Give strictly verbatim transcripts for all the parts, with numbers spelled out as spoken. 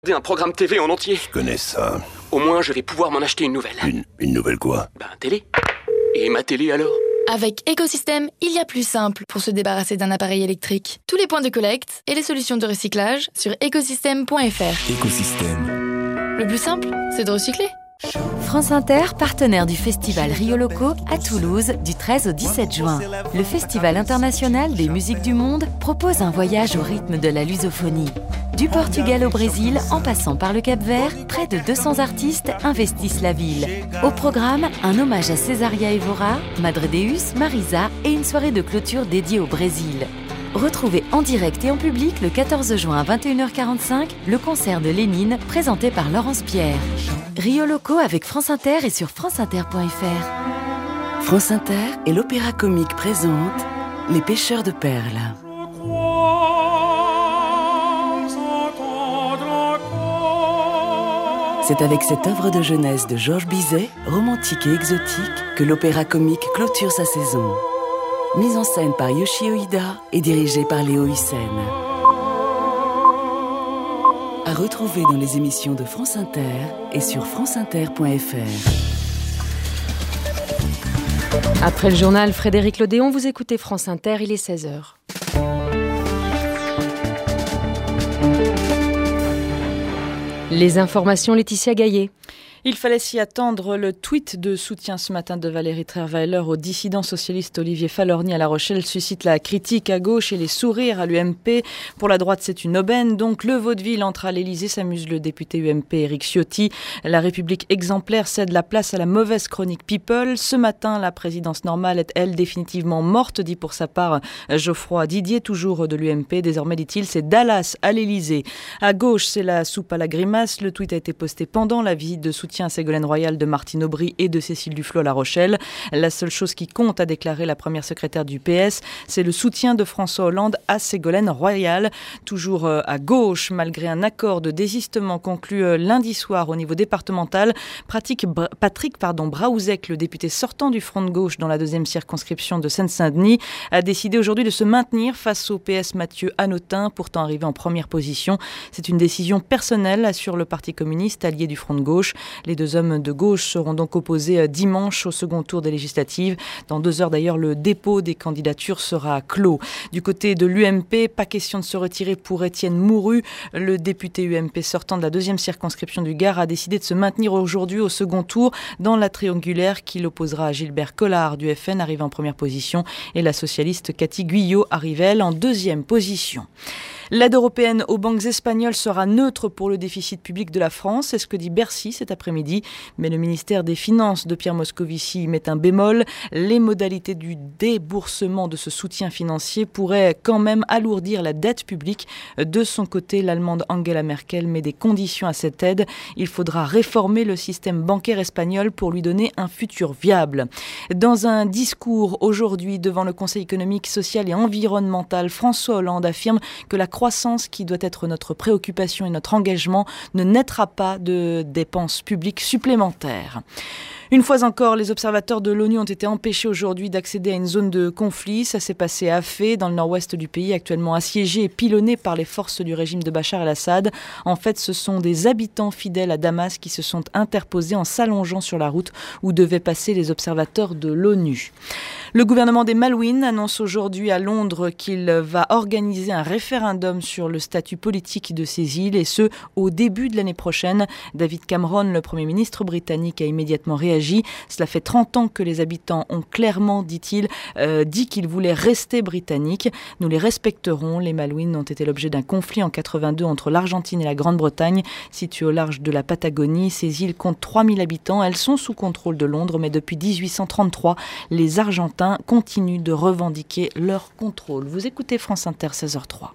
un programme T V en entier. Je connais ça. Au moins, je vais pouvoir m'en acheter une nouvelle. Une, une nouvelle quoi? Ben, télé. Et ma télé alors? Avec Écosystème, il y a plus simple pour se débarrasser d'un appareil électrique. Tous les points de collecte et les solutions de recyclage sur écosystème point f r. Écosystème. Le plus simple, c'est de recycler. France Inter, partenaire du festival Rio Loco à Toulouse du treize au dix-sept juin. Le Festival international des musiques du monde propose un voyage au rythme de la lusophonie. Du Portugal au Brésil, en passant par le Cap-Vert, près de deux cents artistes investissent la ville. Au programme, un hommage à Cesaria Evora, Madre Deus, Marisa et une soirée de clôture dédiée au Brésil. Retrouvez en direct et en public le quatorze juin à vingt et une heures quarante-cinq le concert de Lénine présenté par Laurence Pierre. Rio Loco avec France Inter et sur france inter point f r. France Inter et l'Opéra Comique présentent Les Pêcheurs de Perles. C'est avec cette œuvre de jeunesse de Georges Bizet, romantique et exotique, que l'Opéra Comique clôture sa saison. Mise en scène par Yoshio Ida et dirigée par Léo Hussein. À retrouver dans les émissions de France Inter et sur france inter point f r. Après le journal Frédéric Lodéon, vous écoutez France Inter, il est seize heures. Les informations, Laetitia Gaillet. Il fallait s'y attendre. Le tweet de soutien ce matin de Valérie Trierweiler au dissident socialiste Olivier Falorni à La Rochelle suscite la critique à gauche et les sourires à l'U M P. Pour la droite, c'est une aubaine. Donc le vaudeville entre à l'Élysée, s'amuse le député U M P Éric Ciotti. La République exemplaire cède la place à la mauvaise chronique People. Ce matin, la présidence normale est, elle, définitivement morte, dit pour sa part Geoffroy Didier, toujours de l'U M P. Désormais, dit-il, c'est Dallas à l'Élysée. À gauche, c'est la soupe à la grimace. Le tweet a été posté pendant la visite de soutien à Ségolène Royal de Martine Aubry et de Cécile Duflot à La Rochelle. La seule chose qui compte, a déclaré la première secrétaire du P S, c'est le soutien de François Hollande à Ségolène Royal. Toujours à gauche, malgré un accord de désistement conclu lundi soir au niveau départemental, pratique Patrick pardon, Braouzek, le député sortant du Front de gauche dans la deuxième circonscription de Seine-Saint-Denis, a décidé aujourd'hui de se maintenir face au P S Mathieu Hanotin, pourtant arrivé en première position. C'est une décision personnelle, assure le Parti communiste, allié du Front de gauche. Les deux hommes de gauche seront donc opposés dimanche au second tour des législatives. Dans deux heures d'ailleurs, le dépôt des candidatures sera clos. Du côté de l'U M P, pas question de se retirer pour Étienne Mouru. Le député U M P sortant de la deuxième circonscription du Gard a décidé de se maintenir aujourd'hui au second tour dans la triangulaire qui l'opposera à Gilbert Collard du F N, arrivé en première position, et la socialiste Cathy Guyot arrive elle en deuxième position. L'aide européenne aux banques espagnoles sera neutre pour le déficit public de la France, c'est ce que dit Bercy cet après-midi. Mais le ministère des Finances de Pierre Moscovici met un bémol. Les modalités du déboursement de ce soutien financier pourraient quand même alourdir la dette publique. De son côté, l'Allemande Angela Merkel met des conditions à cette aide. Il faudra réformer le système bancaire espagnol pour lui donner un futur viable. Dans un discours aujourd'hui devant le Conseil économique, social et environnemental, François Hollande affirme que la croissance qui doit être notre préoccupation et notre engagement ne naîtra pas de dépenses publiques supplémentaires. Une fois encore, les observateurs de l'ONU ont été empêchés aujourd'hui d'accéder à une zone de conflit. Ça s'est passé à Fès, dans le nord-ouest du pays, actuellement assiégé et pilonné par les forces du régime de Bachar el-Assad. En fait, ce sont des habitants fidèles à Damas qui se sont interposés en s'allongeant sur la route où devaient passer les observateurs de l'ONU. Le gouvernement des Malouines annonce aujourd'hui à Londres qu'il va organiser un référendum sur le statut politique de ces îles, et ce, au début de l'année prochaine. David Cameron, le Premier ministre britannique, a immédiatement réagi. Cela fait trente ans que les habitants ont clairement, dit-il, euh, dit qu'ils voulaient rester britanniques. Nous les respecterons. Les Malouines ont été l'objet d'un conflit en quatre-vingt-deux entre l'Argentine et la Grande-Bretagne. Situées au large de la Patagonie, ces îles comptent trois mille habitants. Elles sont sous contrôle de Londres, mais depuis dix-huit cent trente-trois, les Argentins continuent de revendiquer leur contrôle. Vous écoutez France Inter, seize heures zéro trois.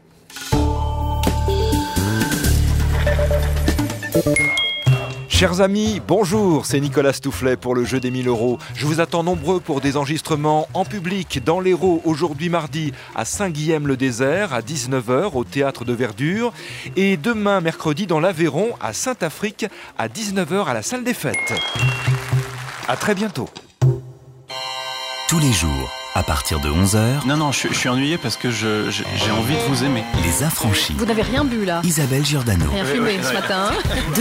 Chers amis, bonjour, c'est Nicolas Stoufflet pour le jeu des mille euros. Je vous attends nombreux pour des enregistrements en public dans l'Hérault aujourd'hui mardi à Saint-Guilhem-le-Désert à dix-neuf heures au Théâtre de Verdure et demain mercredi dans l'Aveyron à Saint-Afrique à dix-neuf heures à la Salle des Fêtes. À très bientôt. Tous les jours, À partir de onze heures... Non, non, je, je suis ennuyé parce que je, je, j'ai envie de vous aimer. Les Affranchis. Vous n'avez rien bu là? Isabelle Giordano. Rien fumé ce matin.